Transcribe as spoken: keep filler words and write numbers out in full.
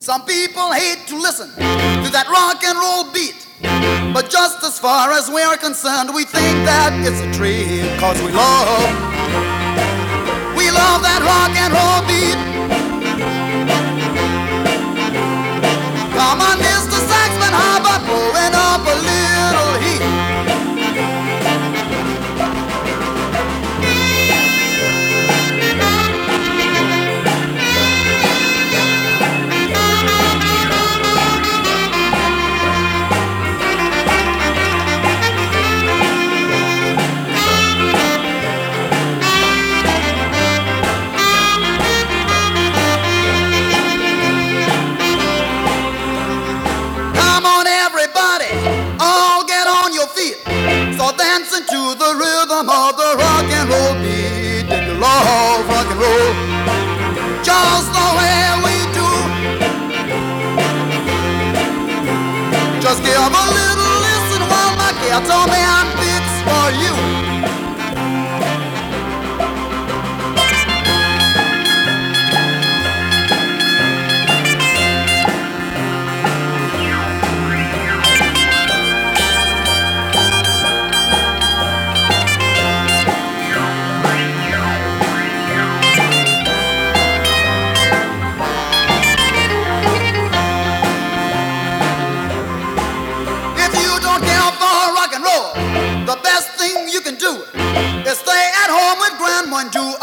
Some people hate to listen to that rock and roll beat, but just as far as we are concerned, we think that it's a treat, cause we love, we love that rock and roll beat. Come on, Mister Saxman, how about blowing up a little heat? Dancing to the rhythm of the rock and roll beat. Did you love rock and roll? Just the way we do. Just give a little listen while my guitar man beats for you. The best thing you can do is stay at home with grandma and do